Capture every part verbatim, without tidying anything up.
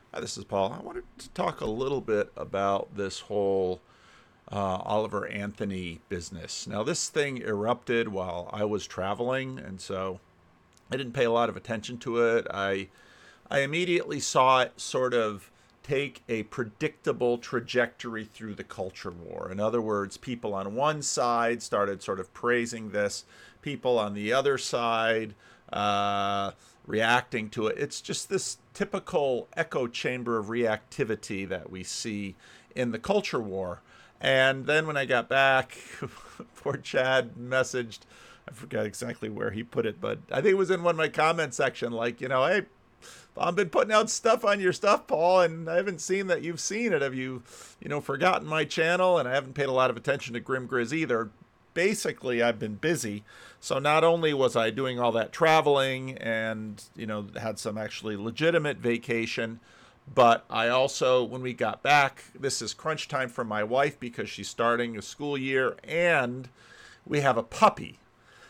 Hi, this is Paul. I wanted to talk a little bit about this whole uh, Oliver Anthony business. Now, this thing erupted while I was traveling, and so I didn't pay a lot of attention to it. I I immediately saw it sort of take a predictable trajectory through the culture war. In other words, people on one side started sort of praising this, people on the other side uh, reacting to it. It's just this typical echo chamber of reactivity that we see in the culture war. And then when I got back, poor Chad messaged, I forgot exactly where he put it, but I think it was in one of my comment section, like, you know, hey, I've been putting out stuff on your stuff, Paul, and I haven't seen that you've seen it. Have you, you know, forgotten my channel? And I haven't paid a lot of attention to Grim Grizz either. Basically, I've been busy. So not only was I doing all that traveling and, you know, had some actually legitimate vacation, but I also, when we got back, this is crunch time for my wife because she's starting a school year and we have a puppy.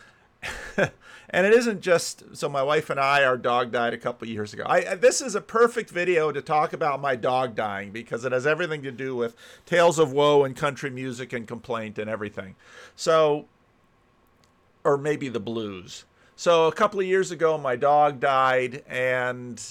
And it isn't just, so my wife and I, our dog died a couple of years ago. I, this is a perfect video to talk about my dog dying because it has everything to do with tales of woe and country music and complaint and everything. So, or maybe the blues. So a couple of years ago, my dog died, and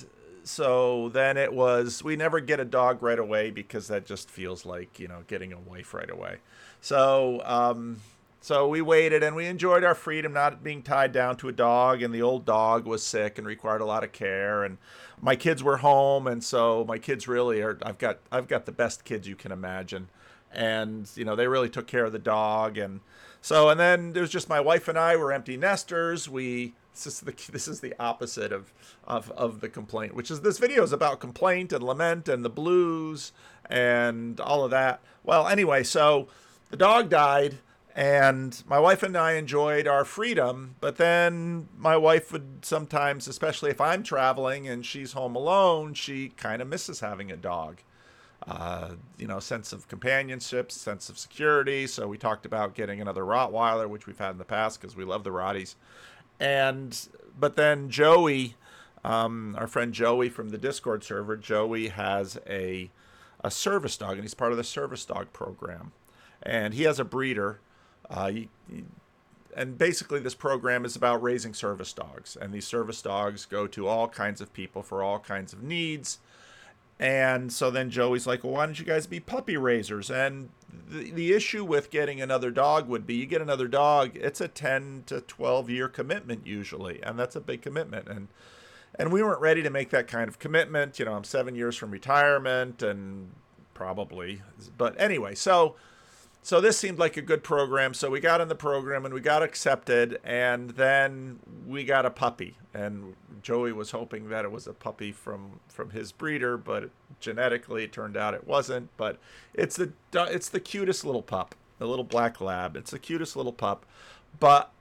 so then it was, we never get a dog right away because that just feels like, you know, getting a wife right away. So, um, So we waited and we enjoyed our freedom, not being tied down to a dog. And the old dog was sick and required a lot of care. And my kids were home, and so my kids really are. I've got I've got the best kids you can imagine, and you know they really took care of the dog. And so and then there's just my wife and I were empty nesters. We this is the this is the opposite of of of the complaint, which is this video is about complaint and lament and the blues and all of that. Well, anyway, so the dog died. And my wife and I enjoyed our freedom, but then my wife would sometimes, especially if I'm traveling and she's home alone, she kind of misses having a dog. Uh, you know, sense of companionship, sense of security. So we talked about getting another Rottweiler, which we've had in the past because we love the Rotties. And, but then Joey, um, our friend Joey from the Discord server, Joey has a, a service dog, and he's part of the service dog program. And he has a breeder. Uh, you, you, and basically this program is about raising service dogs, and these service dogs go to all kinds of people for all kinds of needs. And so then Joey's like, well, why don't you guys be puppy raisers? And the, the issue with getting another dog would be you get another dog, it's a ten to twelve year commitment usually, and that's a big commitment. And and we weren't ready to make that kind of commitment. You know, I'm seven years from retirement and probably, but anyway, so So this seemed like a good program. So we got in the program and we got accepted, and then we got a puppy. And Joey was hoping that it was a puppy from, from his breeder, but genetically it turned out it wasn't. But it's the it's the cutest little pup, the little black lab. It's the cutest little pup. But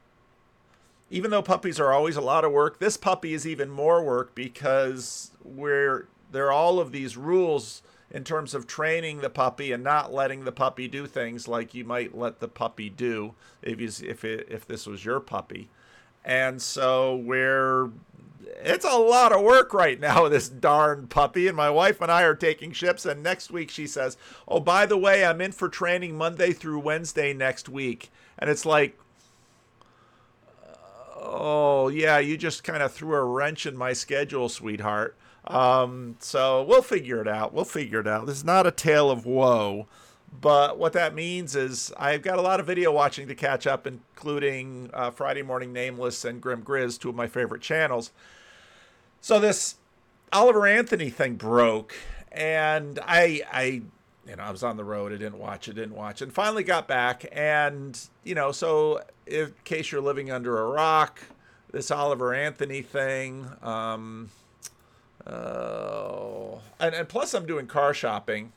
even though puppies are always a lot of work, this puppy is even more work because we're there are all of these rules in terms of training the puppy and not letting the puppy do things like you might let the puppy do if you, if it, if this was your puppy. And so we're it's a lot of work right now with this darn puppy, and my wife and I are taking ships, and next week she says, oh, by the way, I'm in for training Monday through Wednesday next week. And it's like, oh yeah, you just kind of threw a wrench in my schedule, sweetheart. Um, so we'll figure it out. We'll figure it out. This is not a tale of woe, but what that means is I've got a lot of video watching to catch up, including uh, Friday Morning Nameless and Grim Grizz, two of my favorite channels. So this Oliver Anthony thing broke, and I, I, you know, I was on the road. I didn't watch it, didn't watch it, and finally got back. And, you know, so in case you're living under a rock, this Oliver Anthony thing, um, Uh, and, and plus I'm doing car shopping.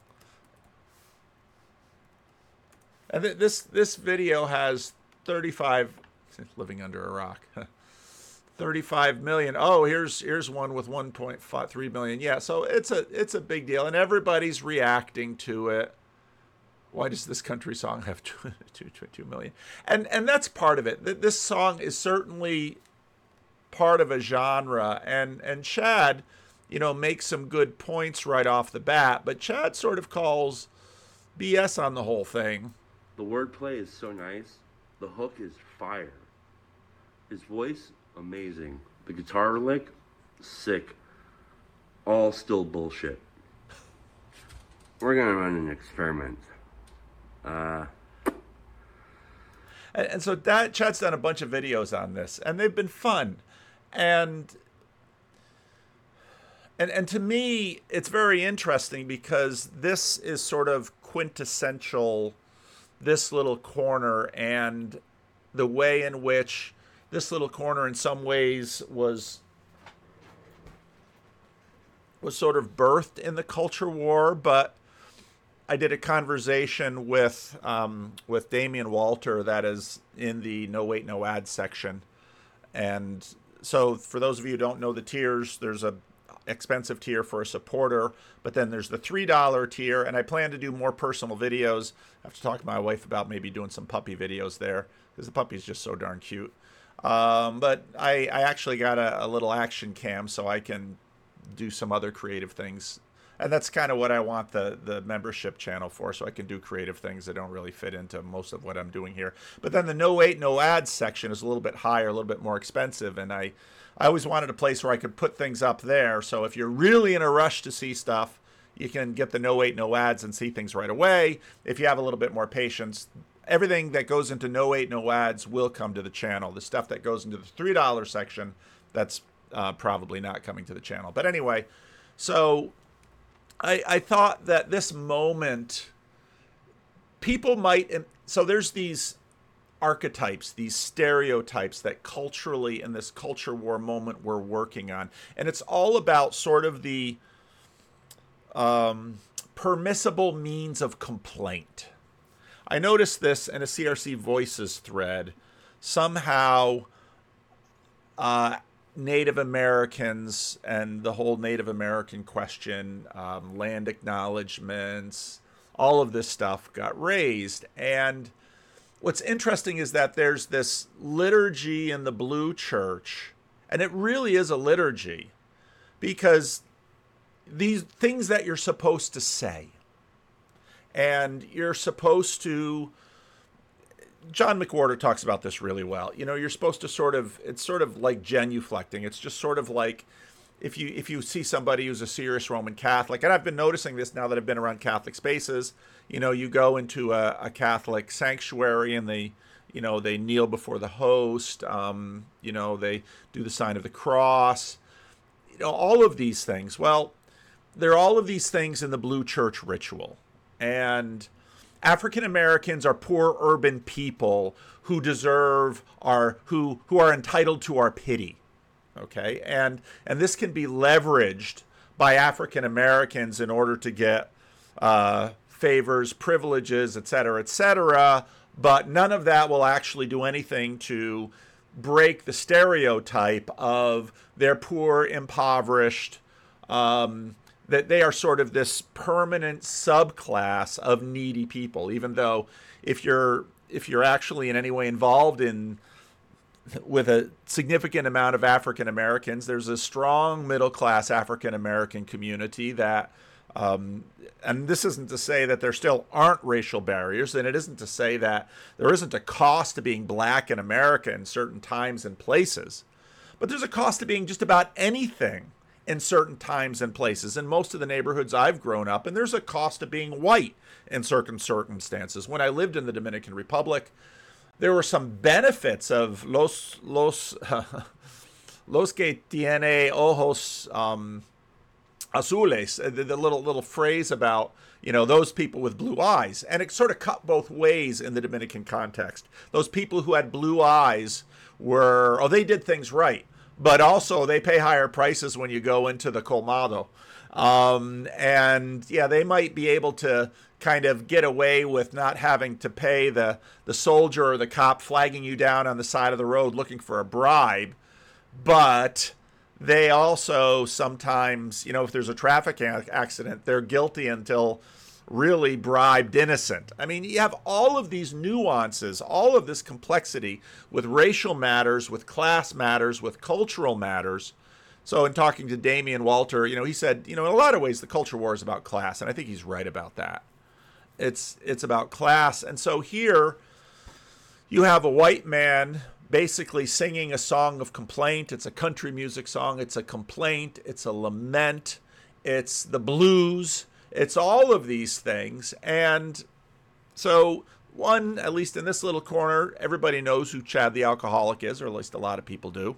And th- this this video has thirty-five, living under a rock, thirty-five million. Oh, here's here's one with one point three million. Yeah, so it's a it's a big deal, and everybody's reacting to it. Why does this country song have two, two, two, two million? And and that's part of it. This song is certainly part of a genre, and and Chad, you know, makes some good points right off the bat, but Chad sort of calls B S on the whole thing. The wordplay is so nice. The hook is fire. His voice, amazing. The guitar lick, sick. All still bullshit. We're gonna run an experiment. Uh, and, and so that Chad's done a bunch of videos on this, and they've been fun. And and and to me, it's very interesting because this is sort of quintessential, this little corner, and the way in which this little corner in some ways was was sort of birthed in the culture war. But I did a conversation with um, with Damian Walter that is in the No Wait No Ads section. And so for those of you who don't know the tiers, there's a expensive tier for a supporter, but then there's the three dollar tier, and I plan to do more personal videos. I have to talk to my wife about maybe doing some puppy videos there, because the puppy's just so darn cute. Um, but I, I actually got a, a little action cam so I can do some other creative things. And that's kind of what I want the, the membership channel for, so I can do creative things that don't really fit into most of what I'm doing here. But then the No Wait, No Ads section is a little bit higher, a little bit more expensive, and I, I always wanted a place where I could put things up there. So if you're really in a rush to see stuff, you can get the No Wait, No Ads and see things right away. If you have a little bit more patience, everything that goes into No Wait, No Ads will come to the channel. The stuff that goes into the three dollar section, that's uh, probably not coming to the channel. But anyway, so I, I thought that this moment, people might, so there's these archetypes, these stereotypes that culturally in this culture war moment we're working on. And it's all about sort of the um, permissible means of complaint. I noticed this in a C R C Voices thread. Somehow, uh, Native Americans and the whole Native American question, um, land acknowledgements, all of this stuff got raised. And what's interesting is that there's this liturgy in the Blue Church, and it really is a liturgy, because these things that you're supposed to say, and you're supposed to, John McWhorter talks about this really well. You know, you're supposed to sort of, it's sort of like genuflecting. It's just sort of like if you if you see somebody who's a serious Roman Catholic, and I've been noticing this now that I've been around Catholic spaces, you know, you go into a, a Catholic sanctuary and they, you know, they kneel before the host, um, you know, they do the sign of the cross, you know, all of these things. Well, there are all of these things in the Blue Church ritual. And African Americans are poor urban people who deserve our, who who are entitled to our pity. Okay, and and this can be leveraged by African Americans in order to get uh, favors, privileges, et cetera, et cetera. But none of that will actually do anything to break the stereotype of they're poor, impoverished, um, that they are sort of this permanent subclass of needy people. Even though if you're if you're actually in any way involved in with a significant amount of African Americans, there's a strong middle class African American community that, um, and this isn't to say that there still aren't racial barriers, and it isn't to say that there isn't a cost to being black in America in certain times and places, but there's a cost to being just about anything in certain times and places. In most of the neighborhoods I've grown up, and there's a cost to being white in certain circumstances. When I lived in the Dominican Republic, there were some benefits of los los los que tiene ojos um, azules, the, the little little phrase about, you know, those people with blue eyes, and it sort of cut both ways in the Dominican context. Those people who had blue eyes were, oh, they did things right, but also they pay higher prices when you go into the colmado, um, and yeah, they might be able to kind of get away with not having to pay the, the soldier or the cop flagging you down on the side of the road looking for a bribe. But they also sometimes, you know, if there's a traffic accident, they're guilty until really bribed innocent. I mean, you have all of these nuances, all of this complexity with racial matters, with class matters, with cultural matters, So in talking to Damian Walter, you know, he said, you know, in a lot of ways, the culture war is about class. And I think he's right about that. It's, it's about class. And so here you have a white man basically singing a song of complaint. It's a country music song. It's a complaint. It's a lament. It's the blues. It's all of these things. And so one, at least in this little corner, everybody knows who Chad the Alcoholic is, or at least a lot of people do.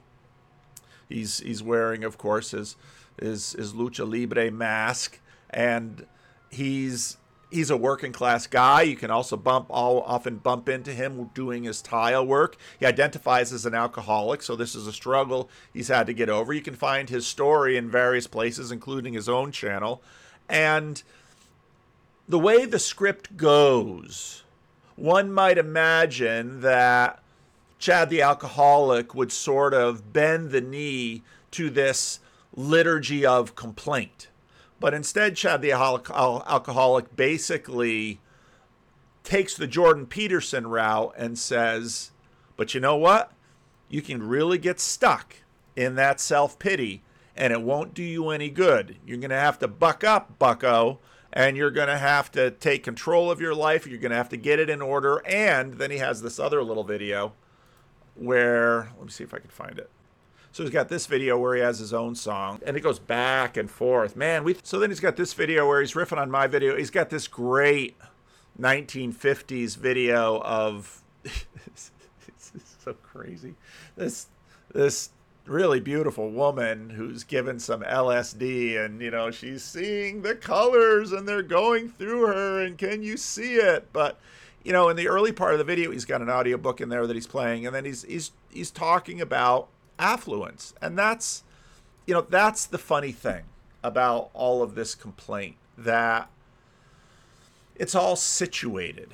He's he's wearing, of course, his his, his lucha libre mask, and he's he's a working class guy. You can also bump all often bump into him doing his tile work. He identifies as an alcoholic, so this is a struggle he's had to get over. You can find his story in various places, including his own channel. And the way the script goes, one might imagine that Chad the Alcoholic would sort of bend the knee to this liturgy of complaint. But instead, Chad the Alcoholic basically takes the Jordan Peterson route and says, but you know what? You can really get stuck in that self-pity, and it won't do you any good. You're going to have to buck up, bucko, and you're going to have to take control of your life. You're going to have to get it in order. And then he has this other little video where, let me see if I can find it. So he's got this video where he has his own song, and it goes back and forth. Man, we. So then he's got this video where he's riffing on my video. He's got this great nineteen fifties video of, this is so crazy, this this really beautiful woman who's given some L S D, and, you know, she's seeing the colors, and they're going through her, and can you see it? But, you know, in the early part of the video, he's got an audiobook in there that he's playing, and then he's he's he's talking about affluence. And that's, you know, that's the funny thing about all of this complaint, that it's all situated.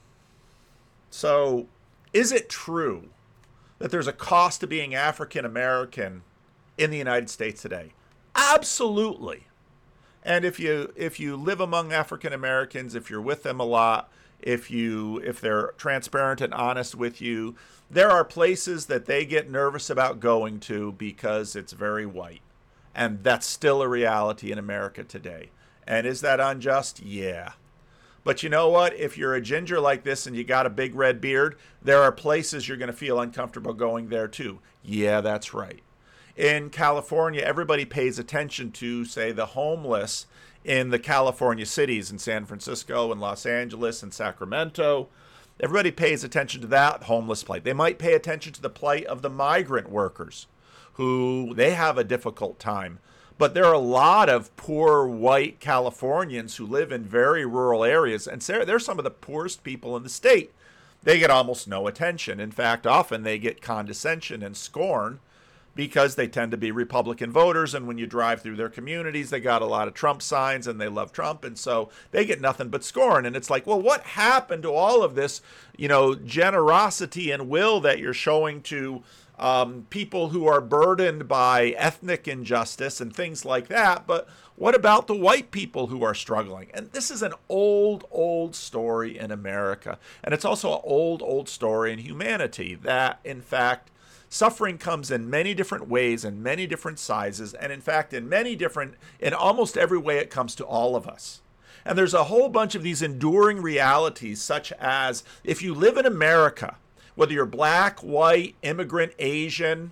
So is it true that there's a cost to being African American in the United States today? Absolutely. And if you if you live among African Americans, if you're with them a lot, if you if they're transparent and honest with you, there are places that they get nervous about going to because it's very white. And that's still a reality in America today. And is that unjust? Yeah. But you know what? If you're a ginger like this and you got a big red beard, there are places you're going to feel uncomfortable going there too. Yeah, that's right. In California, everybody pays attention to, say, the homeless in the California cities, in San Francisco and Los Angeles and Sacramento. Everybody pays attention to that homeless plight. They might pay attention to the plight of the migrant workers, who they have a difficult time. But there are a lot of poor white Californians who live in very rural areas, and they're some of the poorest people in the state. They get almost no attention. In fact, often they get condescension and scorn because they tend to be Republican voters, and when you drive through their communities, they got a lot of Trump signs, and they love Trump, and so they get nothing but scorn. And it's like, well, what happened to all of this, you know, generosity and will that you're showing to um, people who are burdened by ethnic injustice and things like that? But what about the white people who are struggling? And this is an old, old story in America, and it's also an old, old story in humanity, that, in fact, suffering comes in many different ways and many different sizes, and in fact, in many different, in almost every way, it comes to all of us. And there's a whole bunch of these enduring realities, such as if you live in America, whether you're black, white, immigrant, Asian,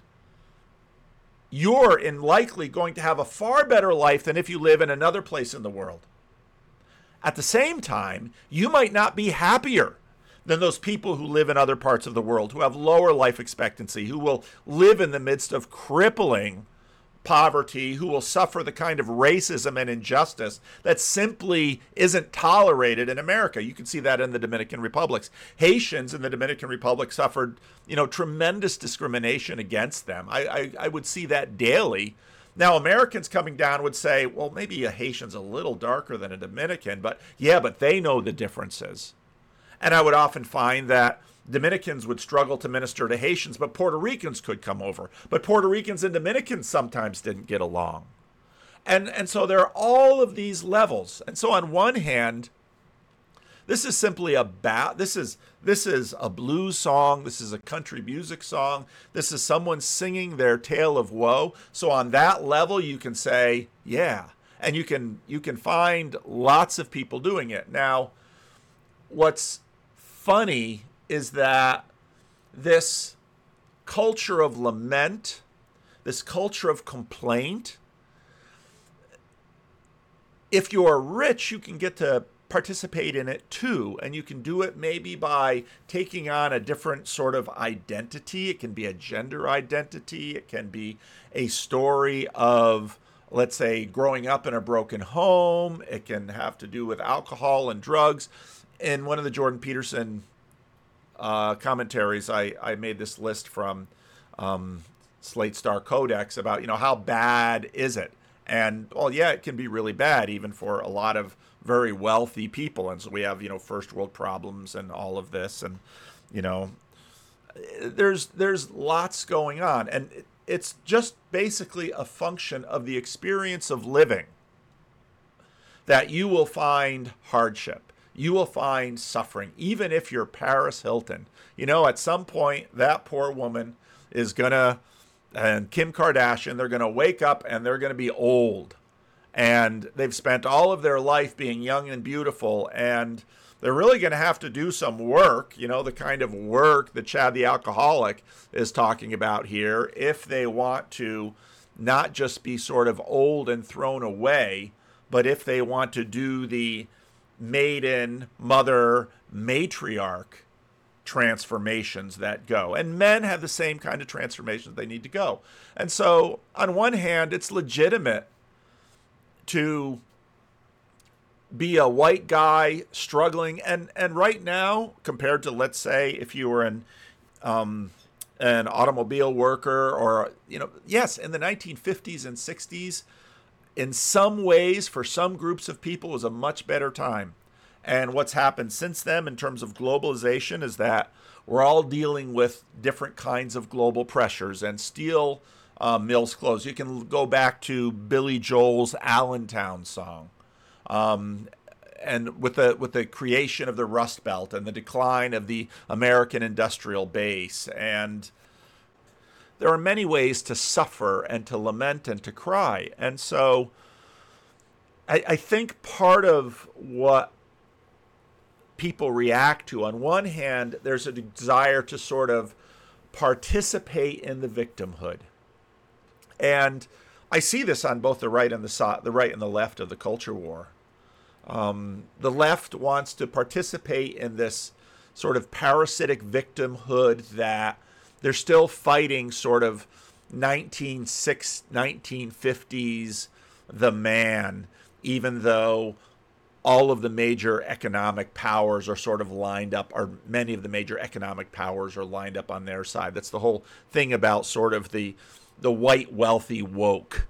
you're in likely going to have a far better life than if you live in another place in the world. At the same time, you might not be happier than those people who live in other parts of the world, who have lower life expectancy, who will live in the midst of crippling poverty, who will suffer the kind of racism and injustice that simply isn't tolerated in America. You can see that in the Dominican Republic. Haitians in the Dominican Republic suffered, you know, tremendous discrimination against them. I, I, I would see that daily. Now, Americans coming down would say, well, maybe a Haitian's a little darker than a Dominican, but yeah, but they know the differences. And I would often find that Dominicans would struggle to minister to Haitians, but Puerto Ricans could come over. But Puerto Ricans and Dominicans sometimes didn't get along. And, and so there are all of these levels. And so on one hand, This is simply a ba- this is this is a blues song, this is a country music song, this is someone singing their tale of woe. So on that level you can say, yeah, and you can you can find lots of people doing it. Now, what's funny is that this culture of lament, this culture of complaint, if you're rich, you can get to participate in it too. And you can do it maybe by taking on a different sort of identity. It can be a gender identity. It can be a story of, let's say, growing up in a broken home. It can have to do with alcohol and drugs. In one of the Jordan Peterson uh, commentaries, I, I made this list from um, Slate Star Codex about, you know, how bad is it? And, well, yeah, it can be really bad even for a lot of very wealthy people. And so we have, you know, first world problems and all of this. And, you know, there's there's lots going on. And it's just basically a function of the experience of living that you will find hardship. You will find suffering, even if you're Paris Hilton. You know, at some point, that poor woman is going to, and Kim Kardashian, they're going to wake up and they're going to be old. And they've spent all of their life being young and beautiful. And they're really going to have to do some work, you know, the kind of work that Chad the Alcoholic is talking about here, if they want to not just be sort of old and thrown away, but if they want to do the maiden, mother, matriarch transformations that go. And men have the same kind of transformations they need to go. And so on one hand, it's legitimate to be a white guy struggling. And, and right now, compared to, let's say, if you were an, um, an automobile worker or, you know, yes, in the nineteen fifties and sixties, in some ways, for some groups of people, it was a much better time. And what's happened since then in terms of globalization is that we're all dealing with different kinds of global pressures, and steel uh, mills close. You can go back to Billy Joel's Allentown song, um, and with the with the creation of the Rust Belt and the decline of the American industrial base. And there are many ways to suffer and to lament and to cry. And so I, I think part of what people react to, on one hand, there's a desire to sort of participate in the victimhood. And I see this on both the right and the so- the right and the left of the culture war. Um, the left wants to participate in this sort of parasitic victimhood that they're still fighting sort of nineteen fifties the man, even though all of the major economic powers are sort of lined up, or many of the major economic powers are lined up on their side. That's the whole thing about sort of the the white wealthy woke.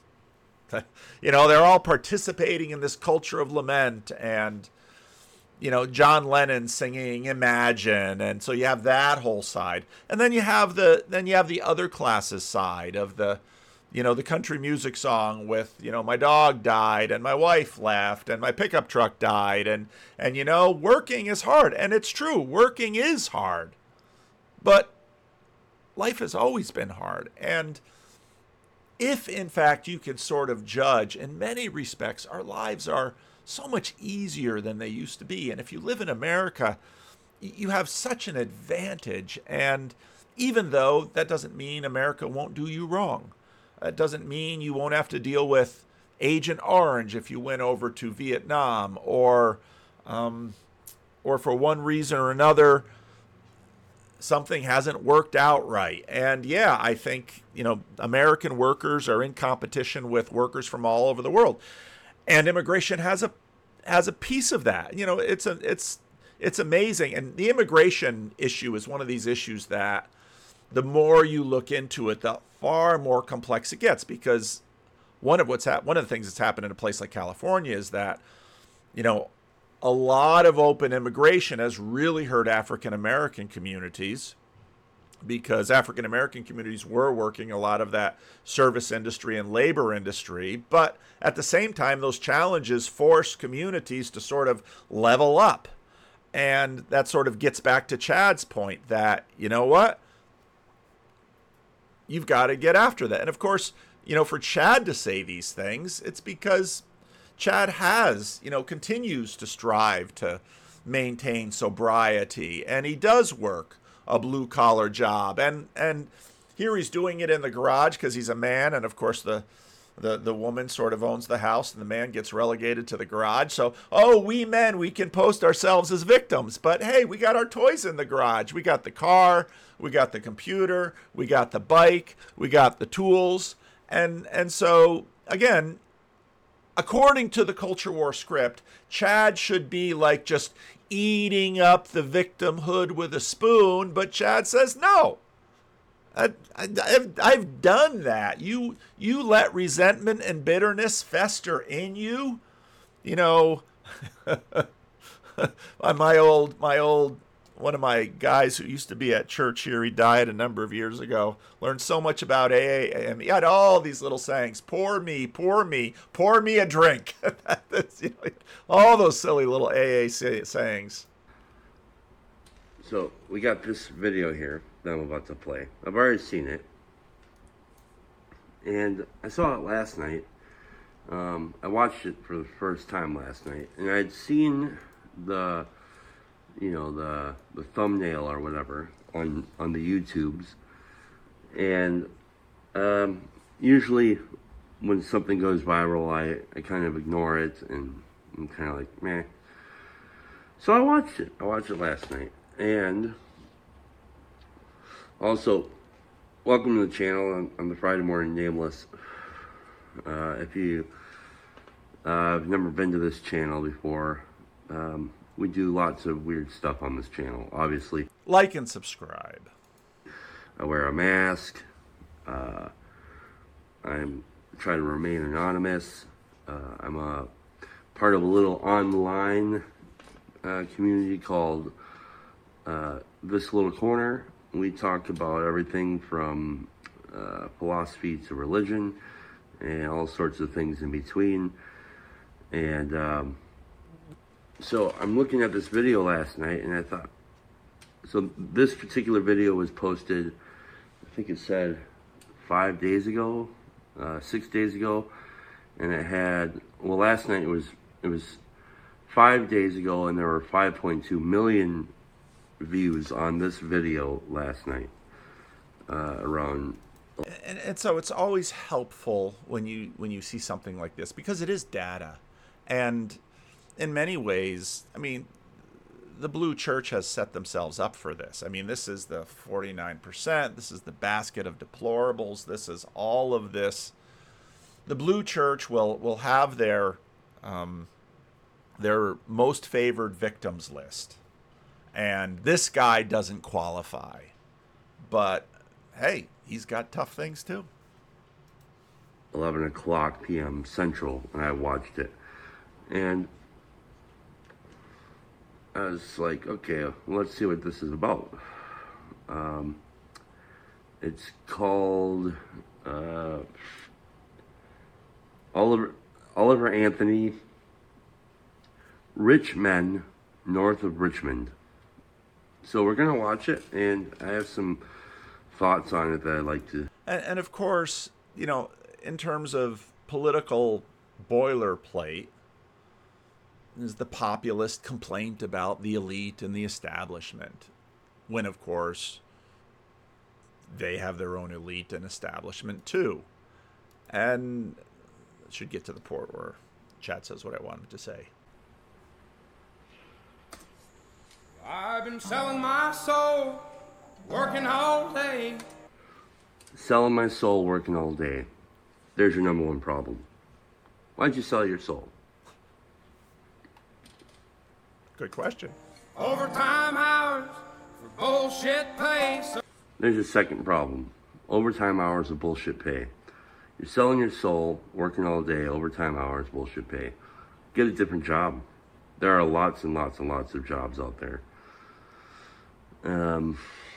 You know, they're all participating in this culture of lament, and, you know, John Lennon singing Imagine, and so you have that whole side. And then you have the then you have the other classes side of the, you know, the country music song with, you know, my dog died and my wife left and my pickup truck died, and and you know, working is hard. And it's true, working is hard. But life has always been hard. And if, in fact, you can sort of judge, in many respects, our lives are so much easier than they used to be. And if you live in America, you have such an advantage. And even though that doesn't mean America won't do you wrong, it doesn't mean you won't have to deal with Agent Orange if you went over to Vietnam, or, um, or for one reason or another, something hasn't worked out right. And yeah, I think, you know, American workers are in competition with workers from all over the world, and immigration has a has a piece of that. You know, it's a it's it's amazing. And the immigration issue is one of these issues that the more you look into it, the far more complex it gets, because one of what's hap- one of the things that's happened in a place like California is that, you know, a lot of open immigration has really hurt African American communities, because African American communities were working a lot of that service industry and labor industry. But at the same time, those challenges force communities to sort of level up. And that sort of gets back to Chad's point that, you know what? You've got to get after that. And of course, you know, for Chad to say these things, it's because Chad has, you know, continues to strive to maintain sobriety, and he does work a blue collar job. And and here he's doing it in the garage because he's a man, and of course the The the woman sort of owns the house and the man gets relegated to the garage. So, oh, we men, we can post ourselves as victims. But hey, we got our toys in the garage. We got the car, we got the computer, we got the bike, we got the tools. And and so, again, according to the Culture War script, Chad should be like just eating up the victimhood with a spoon. But Chad says no. I, I, I've, I've done that. You you let resentment and bitterness fester in you. You know, my old my old one of my guys who used to be at church here, he died a number of years ago. Learned so much about A A, and he had all these little sayings: "Pour me, pour me, pour me a drink." That's, you know, all those silly little A A say, sayings. So we got this video here that I'm about to play. I've already seen it, and I saw it last night. Um, I watched it for the first time last night, and I'd seen the, you know, the the thumbnail or whatever on on the YouTubes, and um, usually when something goes viral, I I kind of ignore it, and I'm kind of like, meh. So I watched it. I watched it last night, and also, welcome to the channel on, on the Friday Morning Nameless. Uh, if you uh, have never been to this channel before, um, we do lots of weird stuff on this channel, obviously. Like and subscribe. I wear a mask. Uh, I'm trying to remain anonymous. Uh, I'm a part of a little online uh, community called uh, This Little Corner. We talk about everything from uh, philosophy to religion and all sorts of things in between. And um, so I'm looking at this video last night, and I thought, so this particular video was posted, I think it said five days ago, uh, six days ago, and it had, well, last night it was it was five days ago, and there were five point two million views on this video last night. Uh, around, and, and so it's always helpful when you when you see something like this, because it is data, and in many ways, I mean, the Blue Church has set themselves up for this. I mean, this is the forty-nine percent. This is the basket of deplorables. This is all of this. The Blue Church will will have their um, their most favored victims list, and this guy doesn't qualify. But hey, he's got tough things too. eleven o'clock p m Central, and I watched it, and I was like, okay, let's see what this is about. Um, it's called uh, Oliver Oliver Anthony, Rich Men North of Richmond. So we're gonna watch it, and I have some thoughts on it that I'd like to. And, and of course, you know, in terms of political boilerplate, is the populist complaint about the elite and the establishment, when of course they have their own elite and establishment too. And it should get to the part where Chad says what I wanted to say. I've been selling my soul, working all day. Selling my soul, working all day. There's your number one problem. Why'd you sell your soul? Good question. Overtime hours for bullshit pay. So There's your second problem. Overtime hours of bullshit pay. You're selling your soul, working all day, overtime hours, bullshit pay. Get a different job. There are lots and lots and lots of jobs out there. Um,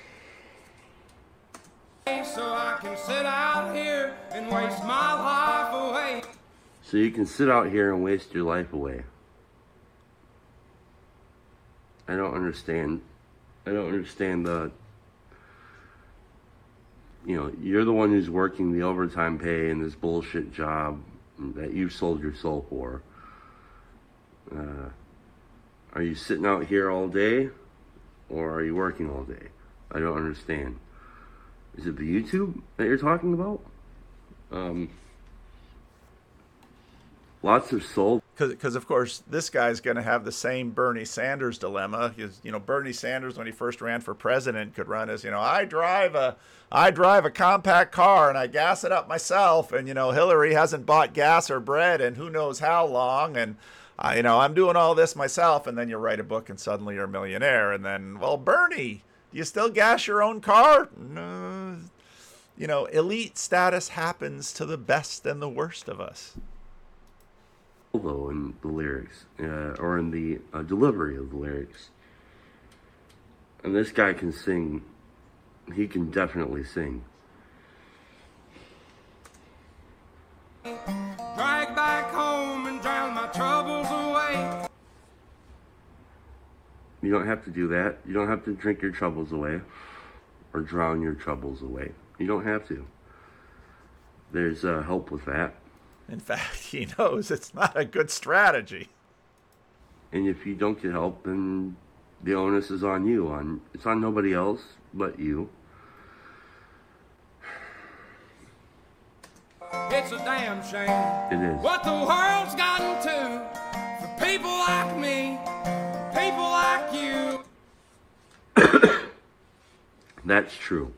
so I can sit out here and waste my life away. so you can sit out here and waste your life away. I don't understand. I don't understand the, you know, you're the one who's working the overtime pay in this bullshit job that you sold your soul for. Uh, are you sitting out here all day, or are you working all day? I don't understand. Is it the YouTube that you're talking about? Um, lots of soul. Because, of course, this guy's going to have the same Bernie Sanders dilemma. Because, you know, Bernie Sanders, when he first ran for president, could run as, you know, I drive a, I drive a compact car and I gas it up myself. And, you know, Hillary hasn't bought gas or bread in who knows how long. And, uh, you know, I'm doing all this myself. And then you write a book and suddenly you're a millionaire. And then, well, Bernie, do you still gas your own car? No. You know, elite status happens to the best and the worst of us. Though in the lyrics, uh, or in the uh, delivery of the lyrics. And this guy can sing. He can definitely sing. Drag back home and drown my troubles away. You don't have to do that. You don't have to drink your troubles away or drown your troubles away. You don't have to. There's uh, help with that. In fact, he knows it's not a good strategy. And if you don't get help, then the onus is on you. On It's on nobody else but you. It's a damn shame. It is. What the world's gotten to for people like me, people like you. That's true.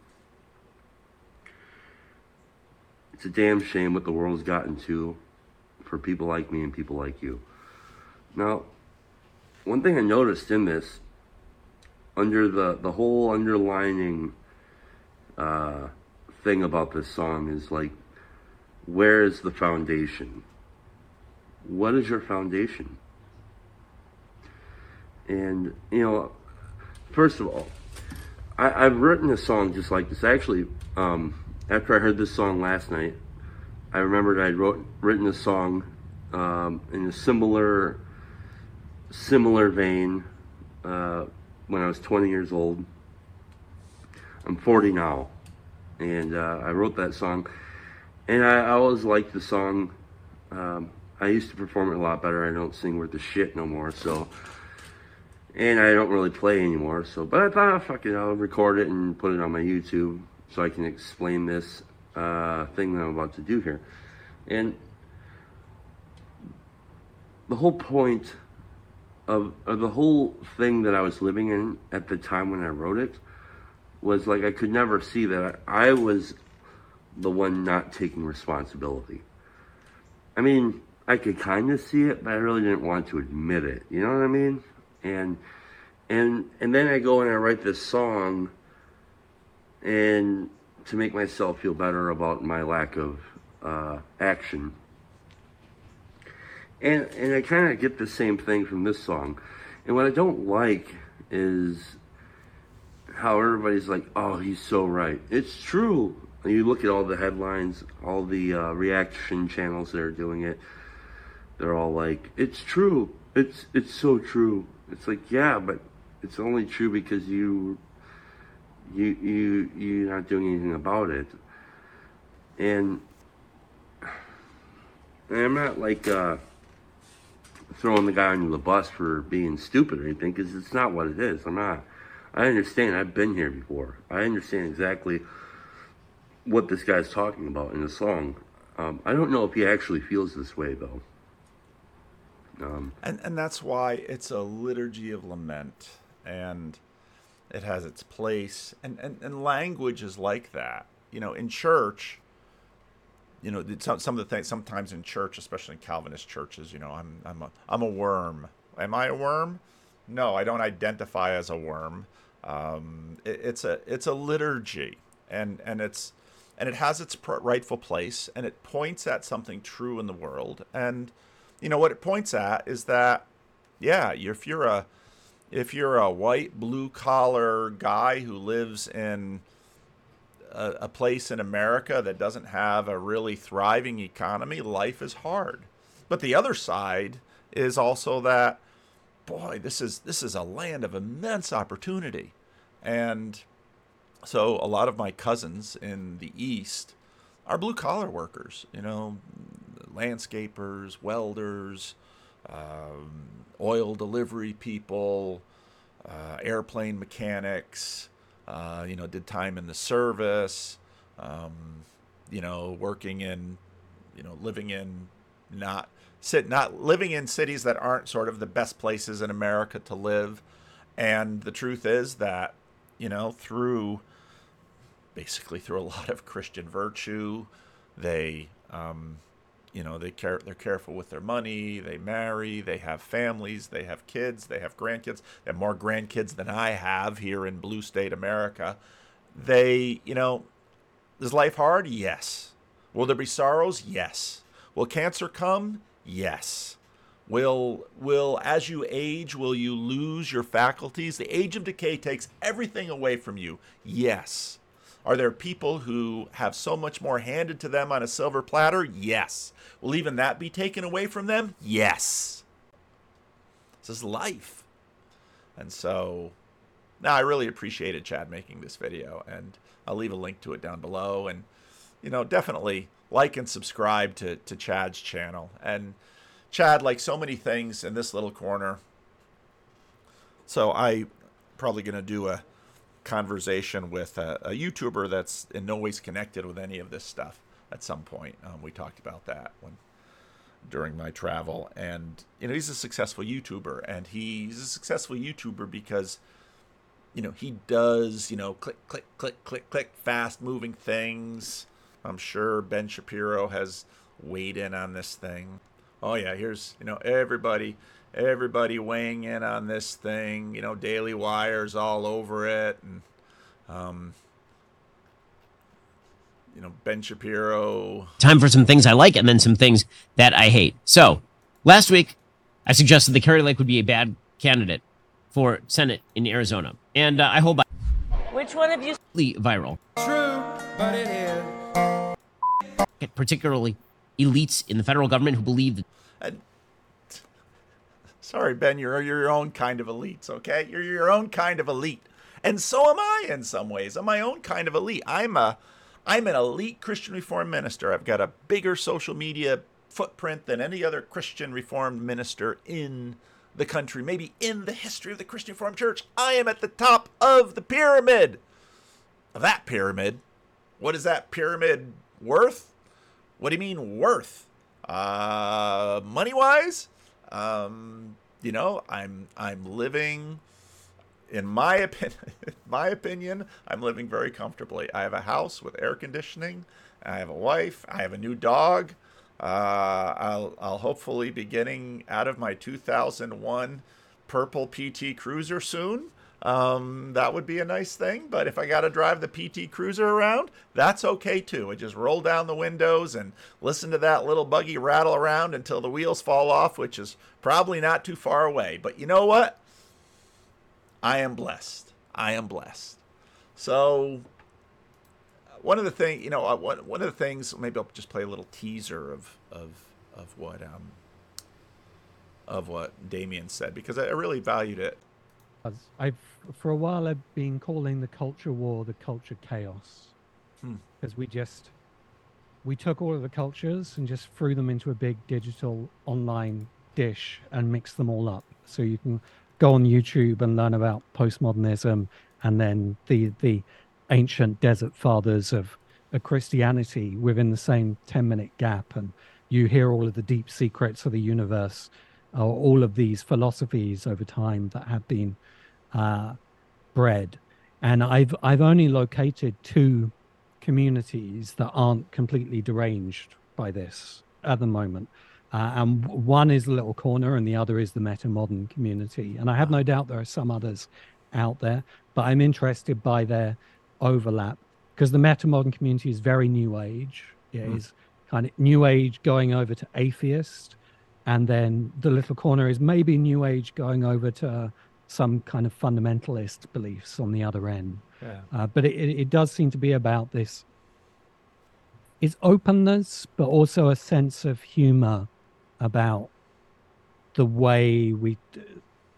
It's a damn shame what the world's gotten to for people like me and people like you. Now, one thing I noticed in this, under the, the whole underlining uh, thing about this song is like, where is the foundation? What is your foundation? And, you know, first of all, I, I've written a song just like this. Actually, um, after I heard this song last night, I remembered I'd wrote, written a song um, in a similar similar vein uh, when I was twenty years old. I'm forty now, and uh, I wrote that song, and I, I always liked the song. Um, I used to perform it a lot better. I don't sing worth the shit no more, so, and I don't really play anymore. So, but I thought, oh, fuck it, I'll record it and put it on my YouTube so I can explain this uh, thing that I'm about to do here. And the whole point of, of the whole thing that I was living in at the time when I wrote it was like I could never see that I, I was the one not taking responsibility. I mean, I could kind of see it, but I really didn't want to admit it. You know what I mean? And and and then I go and I write this song, and to make myself feel better about my lack of uh, action. And and I kind of get the same thing from this song. And what I don't like is how everybody's like, oh, he's so right. It's true. And you look at all the headlines, all the uh, reaction channels that are doing it. They're all like, it's true. It's it's so true. It's like, yeah, but it's only true because you you you you're not doing anything about it. And, and I'm not like uh, throwing the guy under the bus for being stupid or anything, because it's not what it is. I'm not. I understand. I've been here before. I understand exactly what this guy's talking about in the song. Um, I don't know if he actually feels this way, though. Um, and and that's why it's a liturgy of lament, and it has its place. And, and, and language is like that. You know, in church, you know, some some of the things sometimes in church, especially in Calvinist churches, you know, I'm I'm a I'm a worm. Am I a worm? No, I don't identify as a worm. Um, it, it's a it's a liturgy, and and it's and it has its pr- rightful place, and it points at something true in the world. And you know what it points at is that, yeah, if you're a if you're a white blue collar guy who lives in a, a place in America that doesn't have a really thriving economy, life is hard. But the other side is also that boy, this is this is a land of immense opportunity. And so a lot of my cousins in the East are blue collar workers, you know, landscapers, welders, um, oil delivery people, uh, airplane mechanics, uh, you know, did time in the service, um, you know, working in, you know, living in not sit not living in cities that aren't sort of the best places in America to live. And the truth is that, you know, through basically through a lot of Christian virtue, they, um, you know, they care, they're careful with their money, they marry, they have families, they have kids, they have grandkids, they have more grandkids than I have here in blue state America. They, you know, is life hard? Yes. Will there be sorrows? Yes. Will cancer come? Yes. Will, will, as you age, will you lose your faculties? The age of decay takes everything away from you. Yes. Are there people who have so much more handed to them on a silver platter? Yes. Will even that be taken away from them? Yes. This is life. And so, now I really appreciated Chad making this video, and I'll leave a link to it down below. And, you know, definitely like and subscribe to, to Chad's channel. And Chad, like so many things in this little corner, so I probably going to do a conversation with a, a YouTuber that's in no ways connected with any of this stuff at some point. Um, we talked about that when during my travel, and you know, he's a successful YouTuber, and he's a successful YouTuber because, you know, he does, you know, click, click, click, click, click, fast moving things. I'm sure Ben Shapiro has weighed in on this thing. Oh yeah, here's, you know, everybody, everybody weighing in on this thing, you know, Daily Wire's all over it. And, um, you know, Ben Shapiro. Time for some things I like and then some things that I hate. So last week I suggested that Kari Lake would be a bad candidate for Senate in Arizona. And uh, I hold by. Which one of you? Viral. True, but it is. Particularly elites in the federal government who believe that. And, sorry, Ben, you're your own kind of elites, okay? You're your own kind of elite. And so am I in some ways. I'm my own kind of elite. I'm a, I'm an elite Christian Reformed minister. I've got a bigger social media footprint than any other Christian Reformed minister in the country, maybe in the history of the Christian Reformed Church. I am at the top of the pyramid. Of that pyramid. What is that pyramid worth? What do you mean worth? Uh, money-wise? Um, you know, I'm I'm living, in my opinion, my opinion, I'm living very comfortably. I have a house with air conditioning. I have a wife. I have a new dog. Uh, I'll I'll hopefully be getting out of my two thousand one purple P T Cruiser soon. Um, that would be a nice thing. But if I got to drive the P T Cruiser around, that's okay too. I just roll down the windows and listen to that little buggy rattle around until the wheels fall off, which is probably not too far away. But you know what? I am blessed. I am blessed. So one of the things, you know, one, one of the things, maybe I'll just play a little teaser of, of, of what, um, of what Damien said, because I really valued it. I've for a while I've been calling the culture war the culture chaos, because hmm. we just we took all of the cultures and just threw them into a big digital online dish and mixed them all up. So you can go on YouTube and learn about postmodernism and then the the ancient desert fathers of, of Christianity within the same ten minute gap, and you hear all of the deep secrets of the universe, or all of these philosophies over time that have been uh, bred. And I've I've only located two communities that aren't completely deranged by this at the moment. Uh, and one is the Little Corner and the other is the Meta-Modern community. And I have no doubt there are some others out there, but I'm interested by their overlap, because the Meta-Modern community is very new age. It mm. is kind of new age going over to atheist. And then the Little Corner is maybe new age going over to some kind of fundamentalist beliefs on the other end. Yeah. Uh, but it, it, it does seem to be about this. It's openness, but also a sense of humor about the way we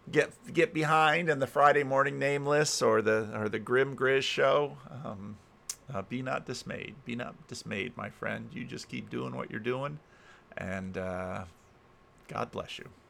get get behind in the Friday Morning Nameless or the or the Grim Grizz show, um, uh, be not dismayed. Be not dismayed, my friend. You just keep doing what you're doing, and uh, God bless you.